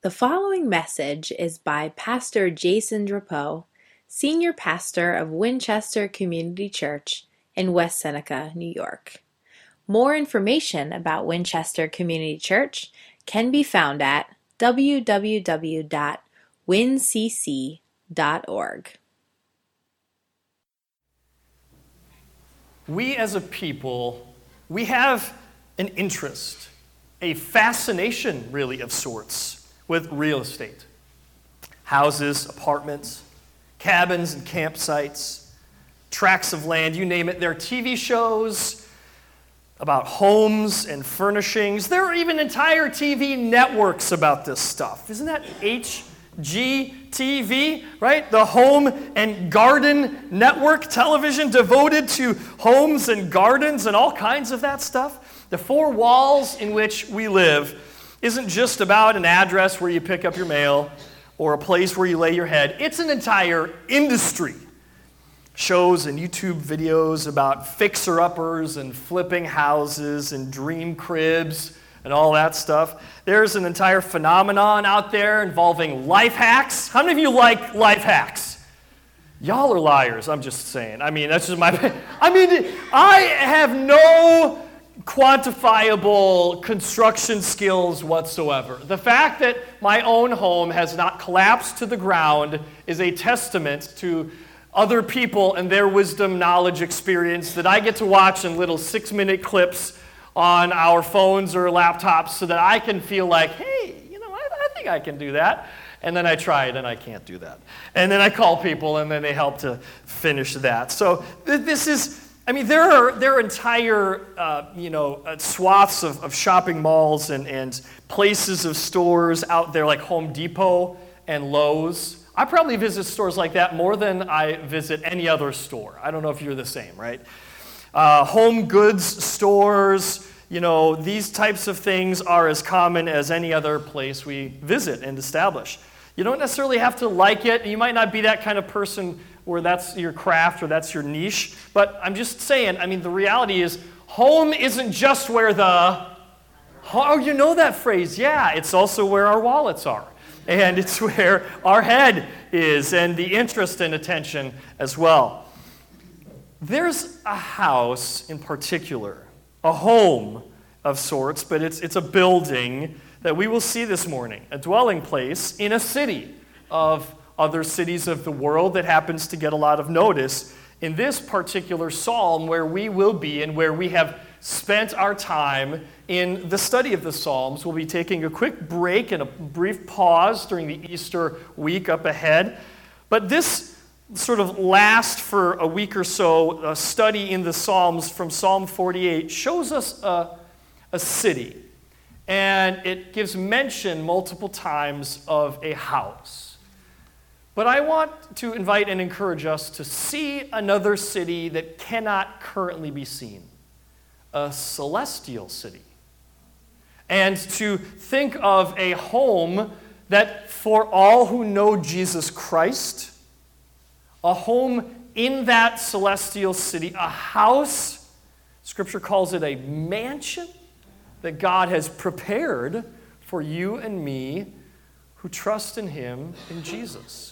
The following message is by Pastor Jason Drapeau, Senior Pastor of Winchester Community Church in West Seneca, New York. More information about Winchester Community Church can be found at www.wincc.org. We as a people, we have an interest, a fascination really of sorts with real estate. Houses, apartments, cabins and campsites, tracts of land, you name it. There are TV shows about homes and furnishings. There are even entire TV networks about this stuff. Isn't that HGTV, right? The Home and Garden Network, television devoted to homes and gardens and all kinds of that stuff. The four walls in which we live isn't just about an address where you pick up your mail or a place where you lay your head. It's an entire industry. Shows and YouTube videos about fixer-uppers and flipping houses and dream cribs and all that stuff. There's an entire phenomenon out there involving life hacks. How many of you like life hacks? Y'all are liars, I'm just saying. That's just I have no quantifiable construction skills whatsoever. The fact that my own home has not collapsed to the ground is a testament to other people and their wisdom, knowledge, experience that I get to watch in little 6-minute clips on our phones or laptops so that I can feel like, hey, I think I can do that. And then I try it and I can't do that. And then I call people and then they help to finish that. So this is, there are entire, swaths of shopping malls and places of stores out there like Home Depot and Lowe's. I probably visit stores like that more than I visit any other store. I don't know if you're the same, right? Home goods stores, these types of things are as common as any other place we visit and establish. You don't necessarily have to like it. You might not be that kind of person where that's your craft or that's your niche. But I'm just saying, the reality is home isn't just where oh, you know that phrase. Yeah, it's also where our wallets are. And it's where our head is and the interest and attention as well. There's a house in particular, a home of sorts, but it's a building that we will see this morning, a dwelling place in a city of other cities of the world that happens to get a lot of notice in this particular psalm where we will be and where we have spent our time in the study of the Psalms. We'll be taking a quick break and a brief pause during the Easter week up ahead. But this sort of last for a week or so study in the Psalms from Psalm 48 shows us a city. And it gives mention multiple times of a house. But I want to invite and encourage us to see another city that cannot currently be seen, a celestial city. And to think of a home that for all who know Jesus Christ, a home in that celestial city, a house, Scripture calls it a mansion, that God has prepared for you and me who trust in Him, in Jesus.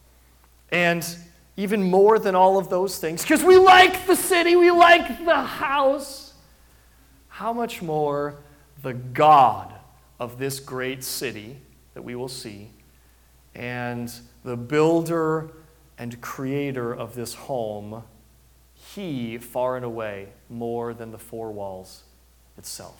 And even more than all of those things, because we like the city, we like the house, how much more the God of this great city that we will see, and the builder and creator of this home, He far and away more than the four walls itself.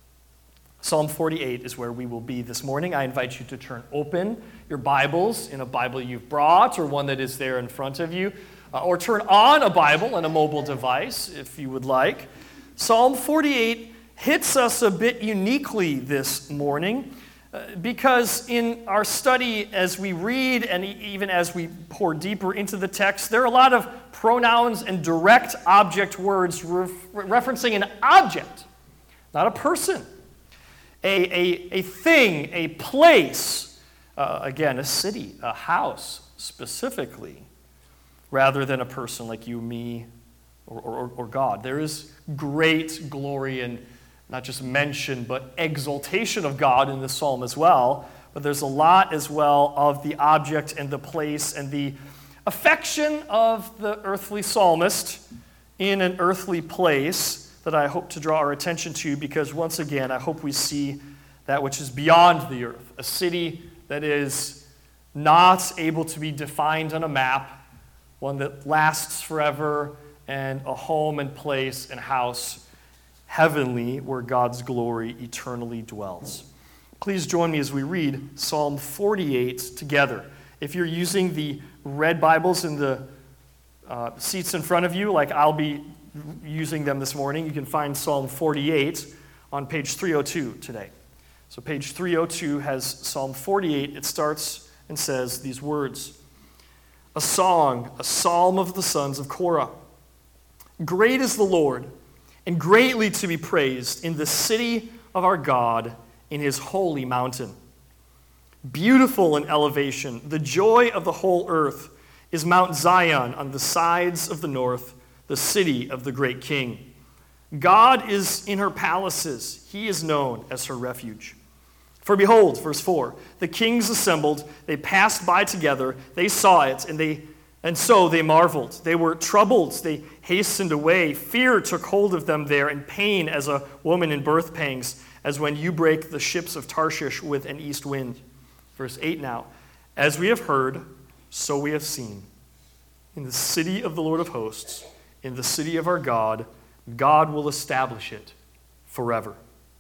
Psalm 48 is where we will be this morning. I invite you to turn open your Bibles in a Bible you've brought or one that is there in front of you, or turn on a Bible on a mobile device if you would like. Psalm 48 hits us a bit uniquely this morning because in our study as we read and even as we pour deeper into the text, there are a lot of pronouns and direct object words referencing an object, not a person. A thing, a place, again, a city, a house specifically, rather than a person like you, me, or God. There is great glory and not just mention, but exaltation of God in this psalm as well. but there's a lot as well of the object and the place and the affection of the earthly psalmist in an earthly place that I hope to draw our attention to, because once again, I hope we see that which is beyond the earth, a city that is not able to be defined on a map, one that lasts forever, and a home and place and house heavenly where God's glory eternally dwells. Please join me as we read Psalm 48 together. If you're using the red Bibles in the seats in front of you, like I'll be using them this morning, you can find Psalm 48 on page 302 today. So page 302 has Psalm 48. It starts and says these words: a song, a psalm of the sons of Korah. Great is the Lord, and greatly to be praised in the city of our God, in his holy mountain. Beautiful in elevation, the joy of the whole earth is Mount Zion on the sides of the north, the city of the great King. God is in her palaces. He is known as her refuge. For behold, verse 4, the kings assembled, they passed by together, they saw it, and so they marveled. They were troubled, they hastened away. Fear took hold of them there, and pain as a woman in birth pangs, as when you break the ships of Tarshish with an east wind. Verse 8 now, as we have heard, so we have seen. In the city of the Lord of hosts, in the city of our God, God will establish it forever.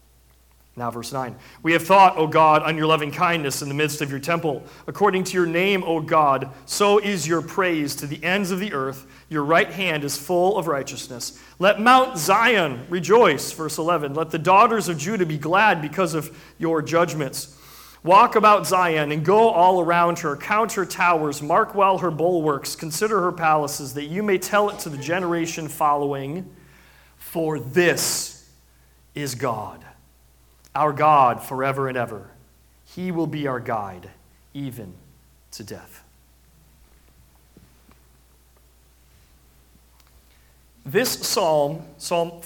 Now verse 9, we have thought, O God, on your loving kindness in the midst of your temple. According to your name, O God, so is your praise to the ends of the earth. Your right hand is full of righteousness. Let Mount Zion rejoice, verse 11. Let the daughters of Judah be glad because of your judgments. Walk about Zion and go all around her. Count her towers. Mark well her bulwarks. Consider her palaces, that you may tell it to the generation following. For this is God, our God forever and ever. He will be our guide, even to death. This psalm, Psalm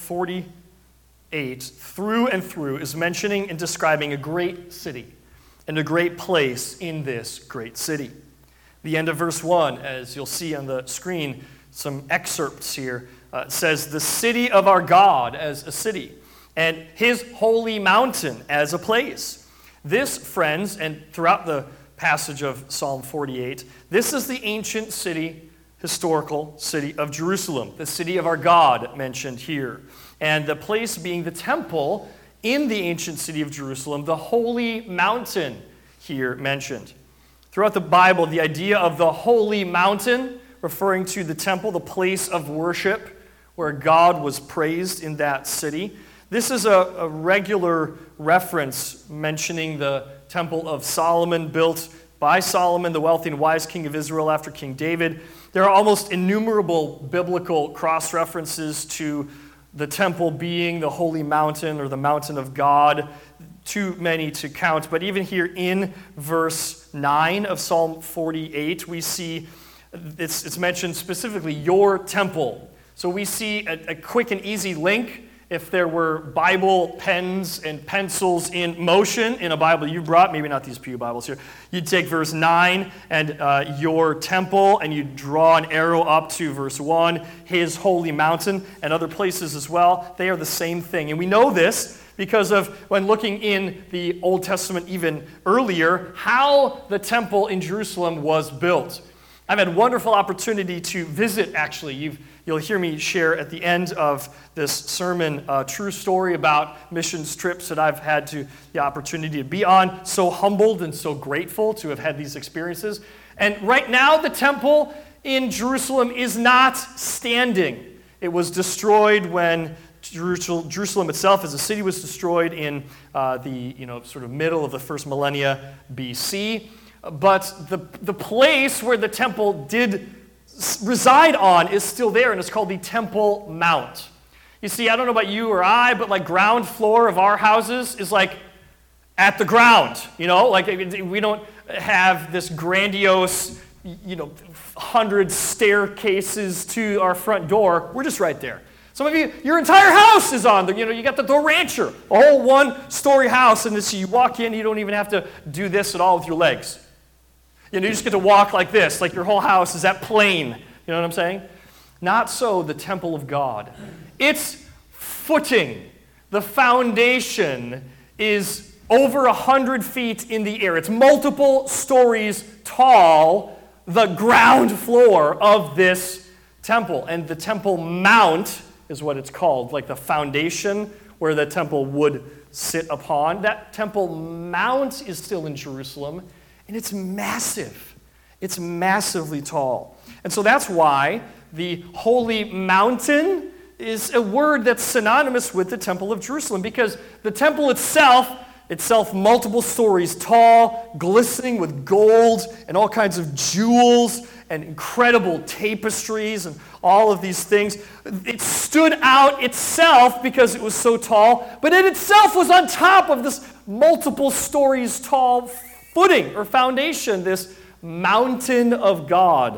48, through and through, is mentioning and describing a great city and a great place in this great city. The end of verse 1, as you'll see on the screen, some excerpts here, says, the city of our God as a city, and his holy mountain as a place. This, friends, and throughout the passage of Psalm 48, this is the ancient city, historical city of Jerusalem, the city of our God mentioned here. And the place being the temple in the ancient city of Jerusalem, the holy mountain here mentioned. Throughout the Bible, the idea of the holy mountain, referring to the temple, the place of worship where God was praised in that city. This is a regular reference mentioning the temple of Solomon, built by Solomon, the wealthy and wise king of Israel after King David. There are almost innumerable biblical cross-references to the temple being the holy mountain or the mountain of God, too many to count. But even here in verse 9 of Psalm 48, we see it's mentioned specifically, your temple. So we see a quick and easy link. If there were Bible pens and pencils in motion in a Bible you brought, maybe not these pew Bibles here, you'd take verse 9 and your temple, and you'd draw an arrow up to verse 1, his holy mountain, and other places as well. They are the same thing. And we know this because of when looking in the Old Testament even earlier, how the temple in Jerusalem was built. I've had wonderful opportunity to visit, actually. You'll hear me share at the end of this sermon a true story about missions trips that I've had the opportunity to be on. So humbled and so grateful to have had these experiences. And right now, the temple in Jerusalem is not standing. It was destroyed when Jerusalem itself as a city was destroyed in the sort of middle of the first millennia BC. But the place where the temple did reside on is still there, and it's called the Temple Mount. You see, I don't know about you or I, but like ground floor of our houses is like at the ground, like we don't have this grandiose, 100 staircases to our front door. We're just right there. Some of you, your entire house is on there. You got the rancher, a whole one-story house, and you walk in, you don't even have to do this at all with your legs. You just get to walk like this, like your whole house is that plain. You know what I'm saying? Not so the temple of God. Its footing, the foundation, is over 100 feet in the air. It's multiple stories tall, the ground floor of this temple. And the Temple Mount is what it's called, like the foundation where the temple would sit upon. That Temple Mount is still in Jerusalem, and it's massive. It's massively tall. And so that's why the Holy Mountain is a word that's synonymous with the Temple of Jerusalem, because the temple itself multiple stories tall, glistening with gold and all kinds of jewels and incredible tapestries and all of these things. It stood out itself because it was so tall, but it itself was on top of this multiple stories tall footing or foundation, this mountain of God,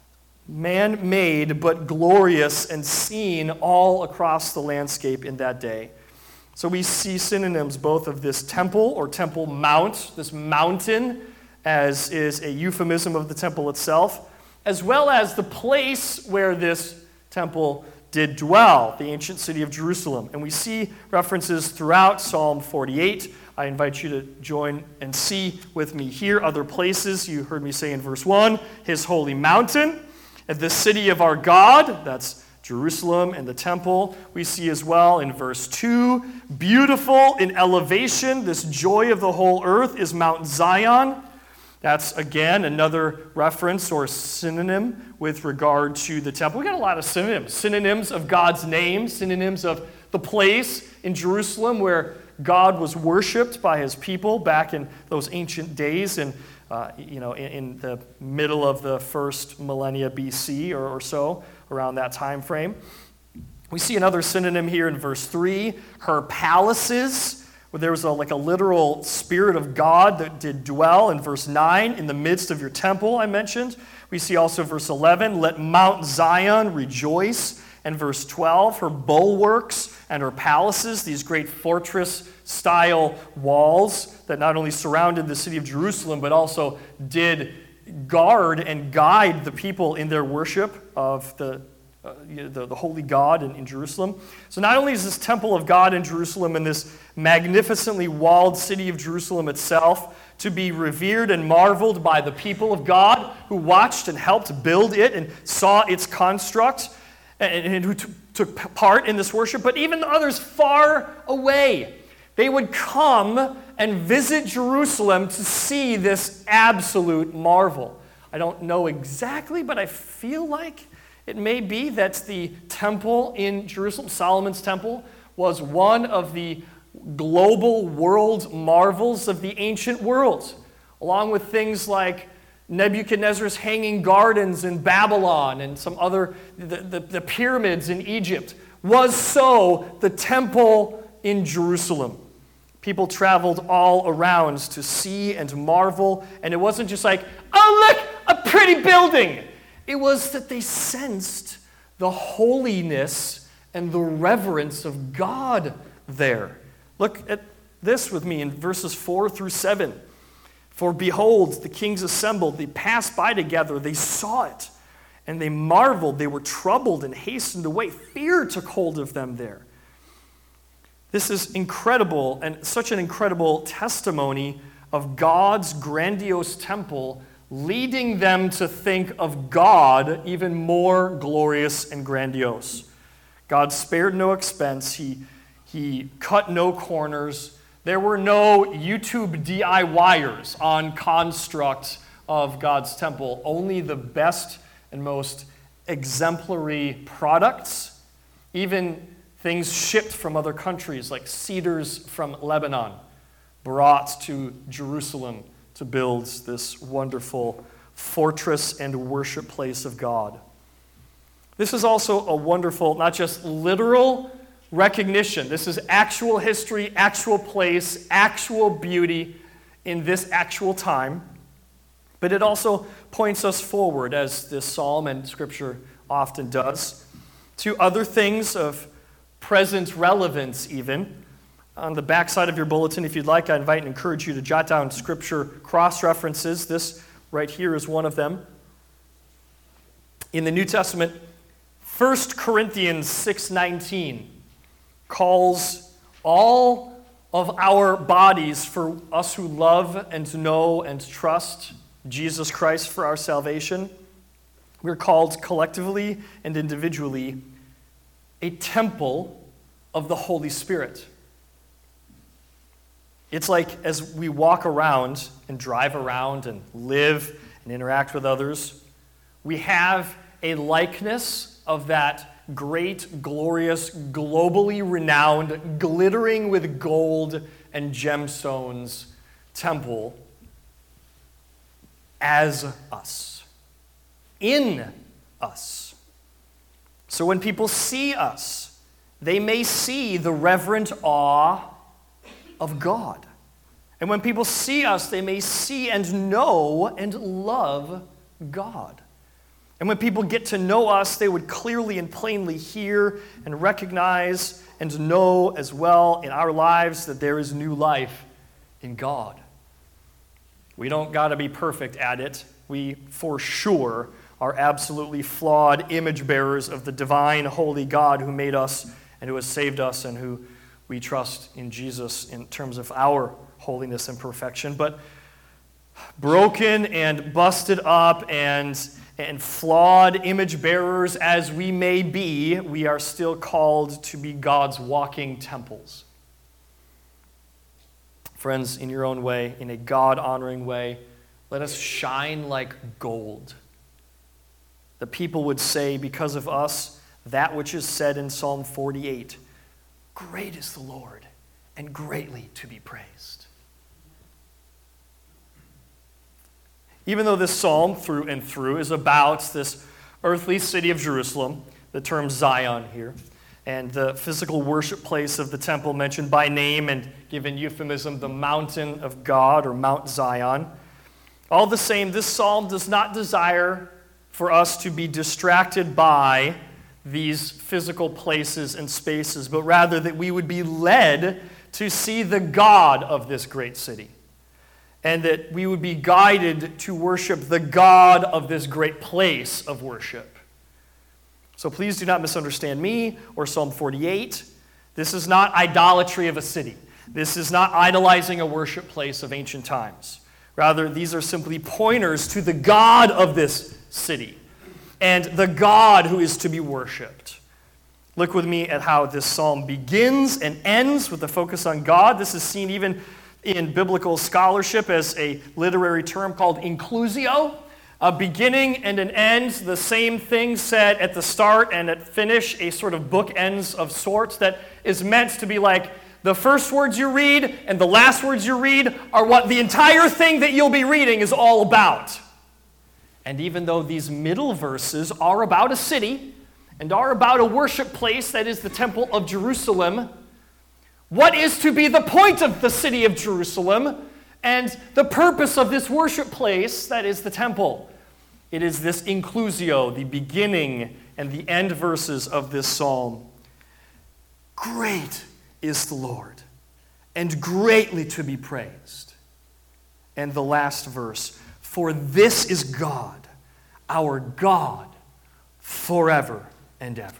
man-made but glorious and seen all across the landscape in that day. So we see synonyms both of this temple or Temple Mount, this mountain, as is a euphemism of the temple itself, as well as the place where this temple did dwell, the ancient city of Jerusalem. And we see references throughout Psalm 48. I invite you to join and see with me here other places. You heard me say in verse 1, his holy mountain, at the city of our God, that's Jerusalem and the temple. We see as well in verse 2, beautiful in elevation, this joy of the whole earth is Mount Zion. That's, again, another reference or synonym with regard to the temple. We got a lot of synonyms of God's name, synonyms of the place in Jerusalem where God was worshipped by his people back in those ancient days and in the middle of the first millennia BC or so, around that time frame. We see another synonym here in verse 3, her palaces, where there was a literal Spirit of God that did dwell. In verse 9, in the midst of your temple, I mentioned. We see also verse 11, let Mount Zion rejoice. And verse 12, her bulwarks and her palaces, these great fortress-style walls that not only surrounded the city of Jerusalem, but also did guard and guide the people in their worship of the holy God in Jerusalem. So not only is this temple of God in Jerusalem and this magnificently walled city of Jerusalem itself to be revered and marveled by the people of God who watched and helped build it and saw its construct and who took part in this worship, but even others far away, they would come and visit Jerusalem to see this absolute marvel. I don't know exactly, but I feel like it may be that the temple in Jerusalem, Solomon's temple, was one of the global world marvels of the ancient world, along with things like Nebuchadnezzar's hanging gardens in Babylon and some other, the pyramids in Egypt, was so the temple in Jerusalem. People traveled all around to see and marvel, and it wasn't just like, oh, look, a pretty building. It was that they sensed the holiness and the reverence of God there. Look at this with me in verses 4 through 7. For behold, the kings assembled, they passed by together, they saw it, and they marveled, they were troubled and hastened away. Fear took hold of them there. This is incredible, and such an incredible testimony of God's grandiose temple, leading them to think of God even more glorious and grandiose. God spared no expense. He cut no corners. There were no YouTube DIYers on construct of God's temple. Only the best and most exemplary products, even things shipped from other countries like cedars from Lebanon, brought to Jerusalem to build this wonderful fortress and worship place of God. This is also a wonderful, not just literal recognition. This is actual history, actual place, actual beauty in this actual time. But it also points us forward, as this psalm and Scripture often does. to other things of present relevance even. On the back side of your bulletin, if you'd like, I invite and encourage you to jot down scripture cross-references. This right here is one of them. In the New Testament, 1 Corinthians 6:19 calls all of our bodies, for us who love and know and trust Jesus Christ for our salvation, we're called collectively and individually a temple of the Holy Spirit. It's like as we walk around and drive around and live and interact with others, we have a likeness of that great, glorious, globally renowned, glittering with gold and gemstones temple as us, in us. So when people see us, they may see the reverent awe of God. And when people see us, they may see and know and love God. And when people get to know us, they would clearly and plainly hear and recognize and know as well in our lives that there is new life in God. We don't got to be perfect at it. We, for sure, are absolutely flawed image bearers of the divine, holy God who made us and who has saved us and who we trust in Jesus in terms of our holiness and perfection. But broken and busted up and flawed image bearers as we may be, we are still called to be God's walking temples. Friends, in your own way, in a God-honoring way, let us shine like gold. The people would say, because of us, that which is said in Psalm 48, "Great is the Lord, and greatly to be praised." Even though this psalm, through and through, is about this earthly city of Jerusalem, the term Zion here, and the physical worship place of the temple mentioned by name and given euphemism, the mountain of God, or Mount Zion, all the same, this psalm does not desire for us to be distracted by these physical places and spaces, but rather that we would be led to see the God of this great city, and that we would be guided to worship the God of this great place of worship. So please do not misunderstand me or Psalm 48. This is not idolatry of a city. This is not idolizing a worship place of ancient times. Rather, these are simply pointers to the God of this city and the God who is to be worshipped. Look with me at how this psalm begins and ends with the focus on God. This is seen even in biblical scholarship as a literary term called inclusio, a beginning and an end, the same thing said at the start and at finish, a sort of bookends of sorts that is meant to be like the first words you read and the last words you read are what the entire thing that you'll be reading is all about. And even though these middle verses are about a city and are about a worship place that is the Temple of Jerusalem, what is to be the point of the city of Jerusalem and the purpose of this worship place that is the temple? It is this inclusio, the beginning and the end verses of this psalm. Great is the Lord, and greatly to be praised. And the last verse, for this is God, our God, forever and ever.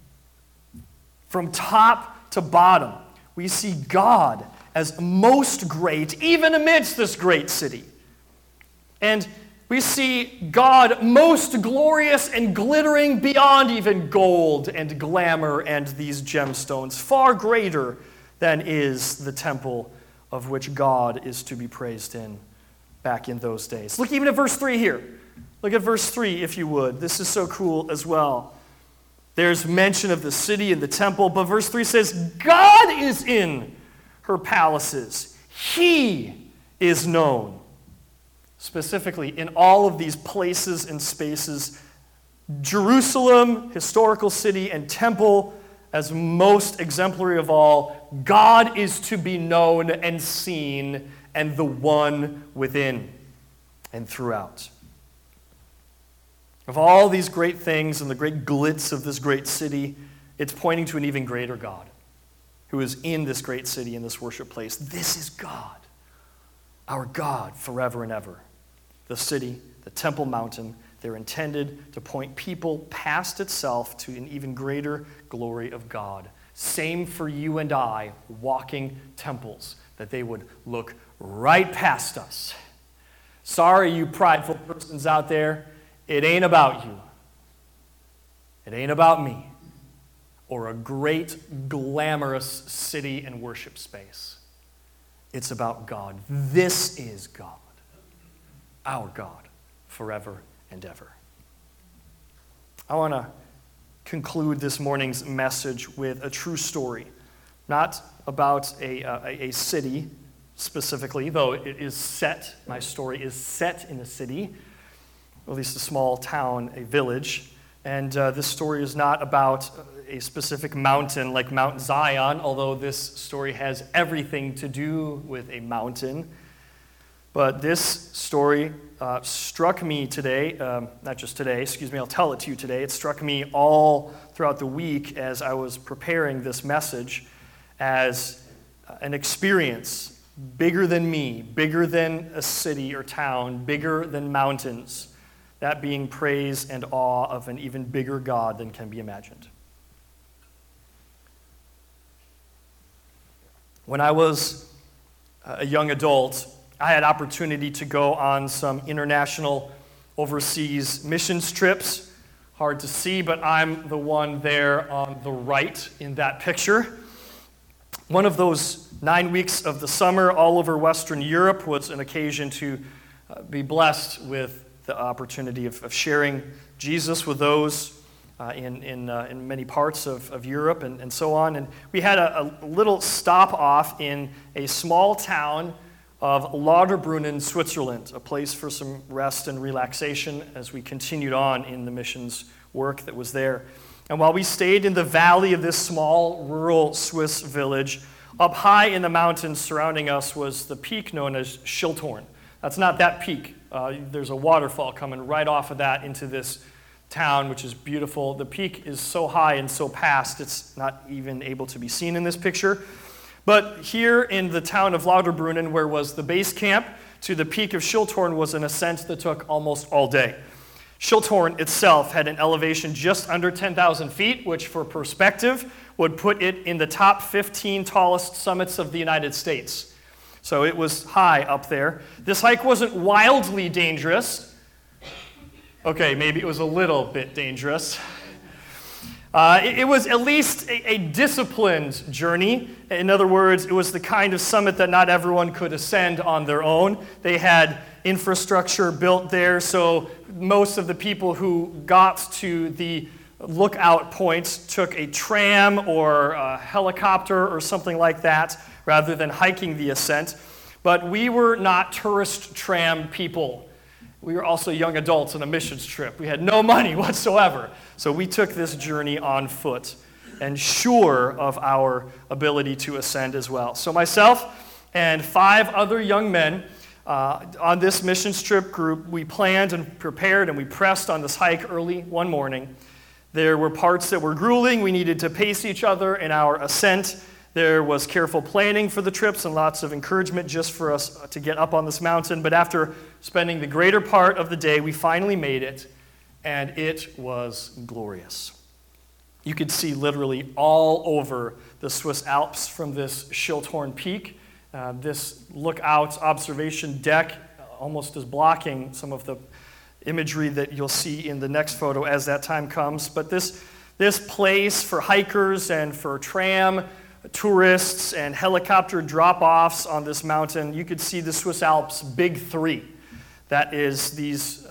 From top to bottom, we see God as most great, even amidst this great city. And we see God most glorious and glittering beyond even gold and glamour and these gemstones, far greater than is the temple of which God is to be praised in back in those days. Look even at verse 3 here. Look at verse 3, if you would. This is so cool as well. There's mention of the city and the temple, but verse 3 says, God is in her palaces. He is known. Specifically, in all of these places and spaces, Jerusalem, historical city, and temple, as most exemplary of all, God is to be known and seen, and the one within and throughout. Of all these great things and the great glitz of this great city, it's pointing to an even greater God who is in this great city, in this worship place. This is God, our God forever and ever. The city, the Temple Mountain, they're intended to point people past itself to an even greater glory of God. Same for you and I, walking temples, that they would look right past us. Sorry, you prideful persons out there, it ain't about you. It ain't about me or a great, glamorous city and worship space. It's about God. This is God, our God, forever and ever. I want to conclude this morning's message with a true story, not about a city specifically, though it is set, my story is set in a city, or at least a small town, a village. And this story is not about a specific mountain like Mount Zion, although this story has everything to do with a mountain. But this story struck me today, not just today, I'll tell it to you today. It struck me all throughout the week as I was preparing this message as an experience bigger than me, bigger than a city or town, bigger than mountains. That being praise and awe of an even bigger God than can be imagined. When I was a young adult, I had opportunity to go on some international overseas missions trips. Hard to see, but I'm the one there on the right in that picture. One of those 9 weeks of the summer all over Western Europe was an occasion to be blessed with the opportunity of sharing Jesus with those in many parts of Europe and so on. And we had a little stop off in a small town of Lauterbrunnen, Switzerland, a place for some rest and relaxation as we continued on in the missions work that was there. And while we stayed in the valley of this small rural Swiss village, up high in the mountains surrounding us was the peak known as Schilthorn. That's not that peak. There's a waterfall coming right off of that into this town, which is beautiful. The peak is so high and so past, it's not even able to be seen in this picture. But here in the town of Lauterbrunnen, where was the base camp, to the peak of Schilthorn was an ascent that took almost all day. Schilthorn itself had an elevation just under 10,000 feet, which for perspective would put it in the top 15 tallest summits of the United States. So it was high up there. This hike wasn't wildly dangerous. Okay, maybe it was a little bit dangerous. It was at least a disciplined journey. In other words, it was the kind of summit that not everyone could ascend on their own. They had infrastructure built there, so most of the people who got to the lookout points took a tram or a helicopter or something like that, rather than hiking the ascent. But we were not tourist tram people. We were also young adults on a missions trip. We had no money whatsoever. So we took this journey on foot and sure of our ability to ascend as well. So myself and 5 other young men on this missions trip group, we planned and prepared and we pressed on this hike early one morning. There were parts that were grueling. We needed to pace each other in our ascent. There was careful planning for the trips and lots of encouragement just for us to get up on this mountain. But after spending the greater part of the day, we finally made it, and it was glorious. You could see literally all over the Swiss Alps from this Schilthorn peak. This lookout observation deck almost is blocking some of the imagery that you'll see in the next photo as that time comes. But this place for hikers and for tram tourists and helicopter drop-offs on this mountain, you could see the Swiss Alps Big Three. That is these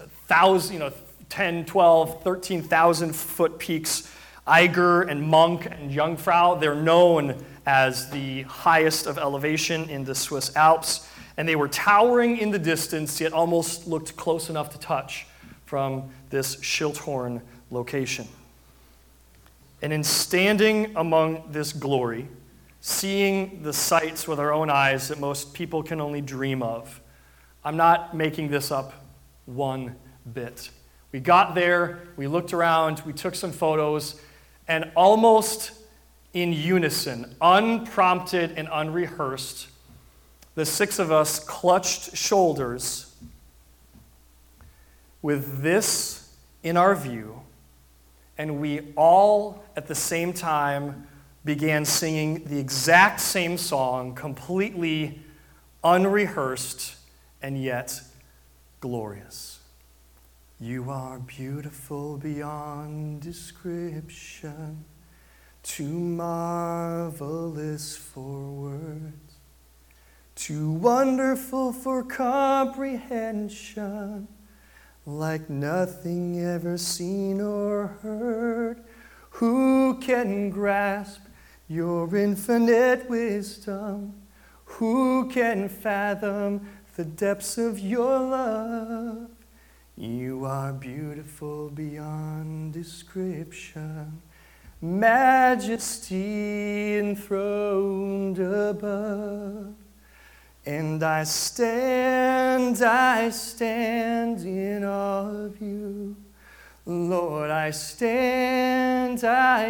10, 12, 13,000 foot peaks, Eiger and Monk and Jungfrau. They're known as the highest of elevation in the Swiss Alps, and they were towering in the distance, yet almost looked close enough to touch from this Schilthorn location. And in standing among this glory, seeing the sights with our own eyes that most people can only dream of, I'm not making this up one bit. We got there, we looked around, we took some photos, and almost in unison, unprompted and unrehearsed, the six of us clutched shoulders with this in our view, and we all at the same time began singing the exact same song, completely unrehearsed and yet glorious. You are beautiful beyond description, too marvelous for words, too wonderful for comprehension, like nothing ever seen or heard. Who can grasp your infinite wisdom? Who can fathom the depths of your love? You are beautiful beyond description, majesty enthroned above. And I stand in awe of you. Lord, I stand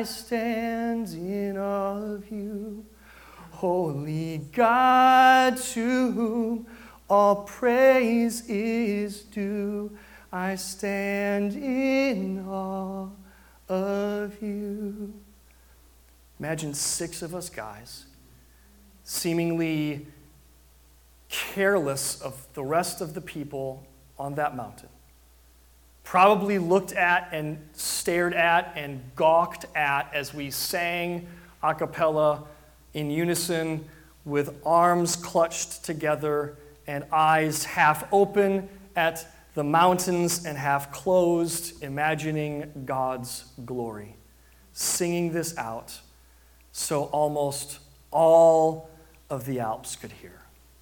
in awe of you. Holy God, to whom all praise is due, I stand in awe of you. Imagine six of us guys, seemingly careless of the rest of the people on that mountain, probably looked at and stared at and gawked at as we sang a cappella in unison with arms clutched together and eyes half open at the mountains and half closed, imagining God's glory, singing this out so almost all of the Alps could hear.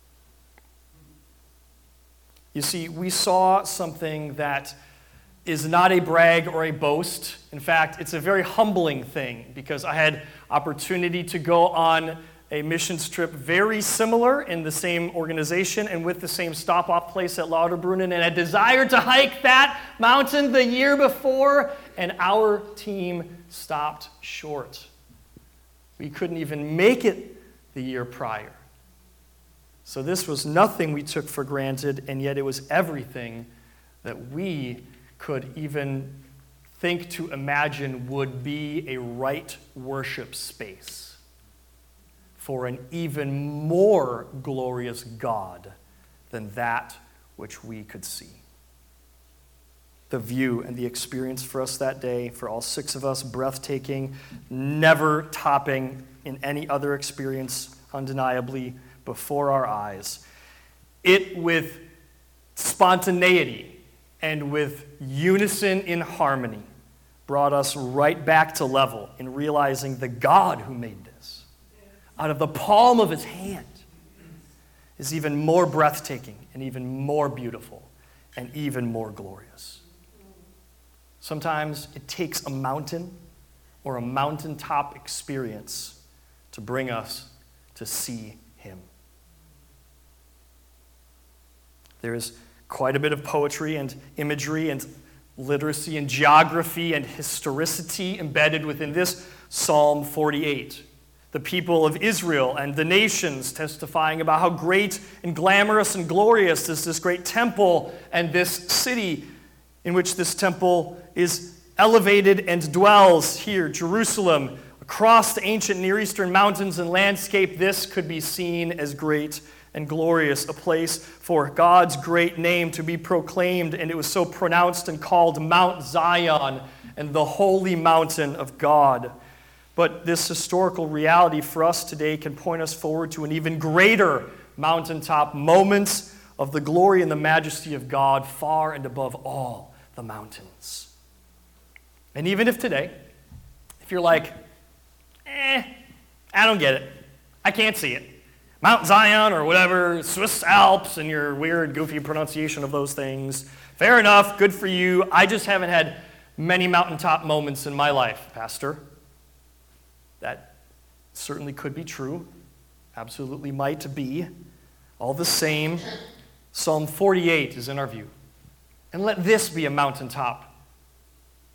You see, we saw something that is not a brag or a boast. In fact, it's a very humbling thing, because I had opportunity to go on a missions trip very similar in the same organization and with the same stop-off place at Lauterbrunnen, and I desired to hike that mountain the year before, and our team stopped short. We couldn't even make it the year prior. So this was nothing we took for granted, and yet it was everything that we could even think to imagine would be a right worship space for an even more glorious God than that which we could see. The view and the experience for us that day, for all six of us, breathtaking, never topping in any other experience, undeniably before our eyes. It, with spontaneity and with unison in harmony, brought us right back to level in realizing the God who made this out of the palm of his hand is even more breathtaking and even more beautiful and even more glorious. Sometimes it takes a mountain or a mountaintop experience to bring us to see him. There is quite a bit of poetry and imagery and literacy and geography and historicity embedded within this Psalm 48. The people of Israel and the nations testifying about how great and glamorous and glorious is this great temple and this city in which this temple is elevated and dwells here, Jerusalem. Across the ancient Near Eastern mountains and landscape, this could be seen as great and glorious, a place for God's great name to be proclaimed, and it was so pronounced and called Mount Zion and the holy mountain of God. But this historical reality for us today can point us forward to an even greater mountaintop moment of the glory and the majesty of God far and above all the mountains. And even if today, if you're like, I don't get it, I can't see it, Mount Zion or whatever, Swiss Alps and your weird, goofy pronunciation of those things, fair enough, good for you. I just haven't had many mountaintop moments in my life, Pastor. That certainly could be true, absolutely might be. All the same, Psalm 48 is in our view. And let this be a mountaintop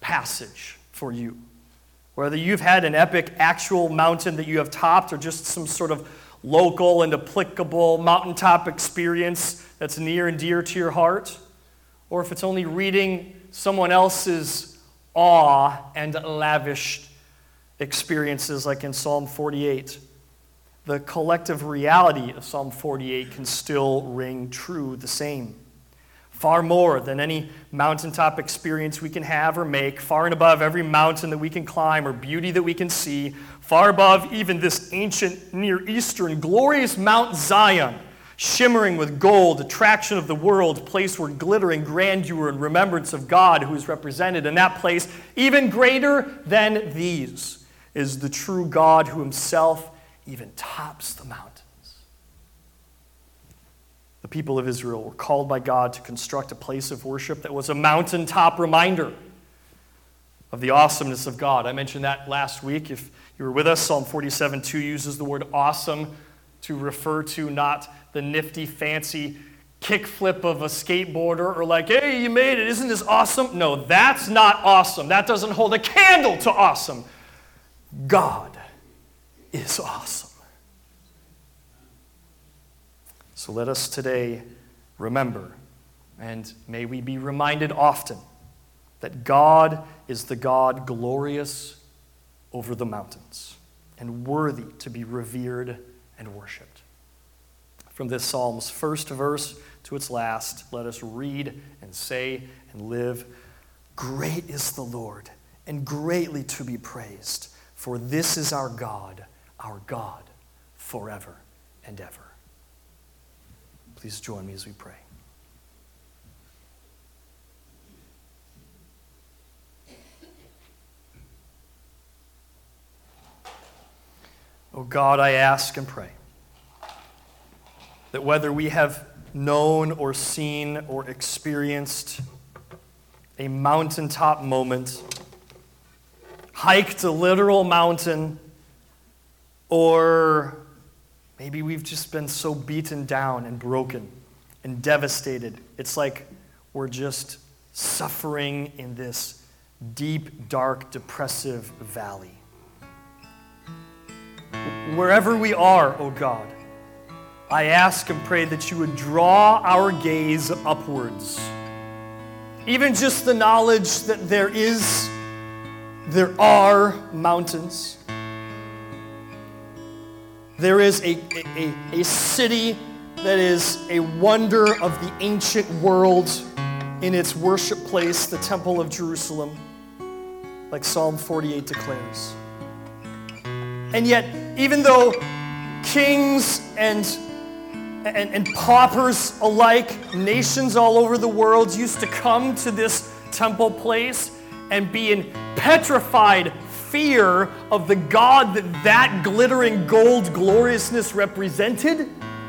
passage for you. Whether you've had an epic actual mountain that you have topped or just some sort of local and applicable mountaintop experience that's near and dear to your heart, or if it's only reading someone else's awe and lavished experiences like in Psalm 48, the collective reality of Psalm 48 can still ring true the same. Far more than any mountaintop experience we can have or make, far and above every mountain that we can climb or beauty that we can see, far above even this ancient Near Eastern glorious Mount Zion, shimmering with gold, attraction of the world, place where glittering grandeur and remembrance of God who is represented in that place, even greater than these, is the true God who himself even tops the mountains. The people of Israel were called by God to construct a place of worship that was a mountaintop reminder of the awesomeness of God. I mentioned that last week. If you were with us, Psalm 47:2 uses the word awesome to refer to not the nifty, fancy kickflip of a skateboarder or like, hey, you made it, isn't this awesome? No, that's not awesome. That doesn't hold a candle to awesome. God is awesome. So let us today remember, and may we be reminded often, that God is the God glorious over the mountains and worthy to be revered and worshiped. From this psalm's first verse to its last, let us read and say and live, great is the Lord and greatly to be praised, for this is our God forever and ever. Please join me as we pray. Oh God, I ask and pray that whether we have known or seen or experienced a mountaintop moment, hiked a literal mountain, or maybe we've just been so beaten down and broken and devastated. It's like we're just suffering in this deep, dark, depressive valley. Wherever we are, oh God, I ask and pray that you would draw our gaze upwards. Even just the knowledge that there are mountains. There is a city that is a wonder of the ancient world in its worship place, the Temple of Jerusalem, like Psalm 48 declares. And yet, even though kings and paupers alike, nations all over the world used to come to this temple place and be in petrified fear of the God that glittering gold gloriousness represented,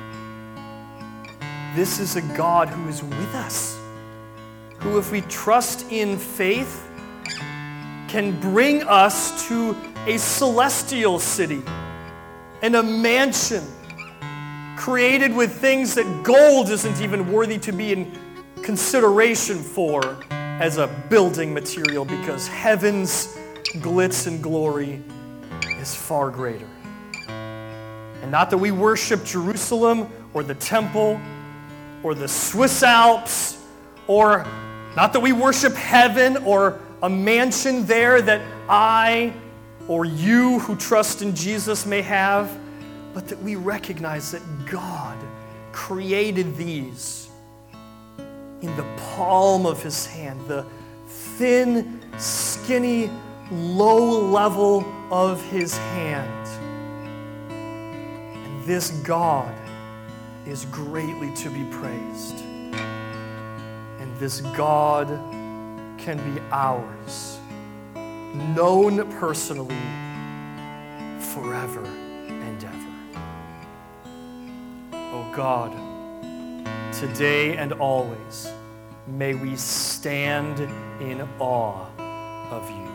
this is a God who is with us, who, if we trust in faith, can bring us to a celestial city and a mansion created with things that gold isn't even worthy to be in consideration for as a building material, because heaven's glitz and glory is far greater. And not that we worship Jerusalem or the temple or the Swiss Alps, or not that we worship heaven or a mansion there that I or you who trust in Jesus may have, but that we recognize that God created these in the palm of his hand, the thin, skinny, low level of his hand. And this God is greatly to be praised. And this God can be ours, known personally forever and ever. Oh God, today and always, may we stand in awe of you.